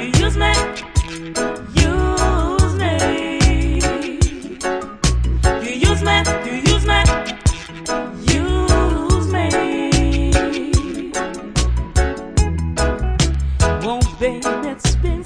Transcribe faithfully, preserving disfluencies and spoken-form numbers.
use me, use me. You use me, you use me, use me. Oh, baby, it's been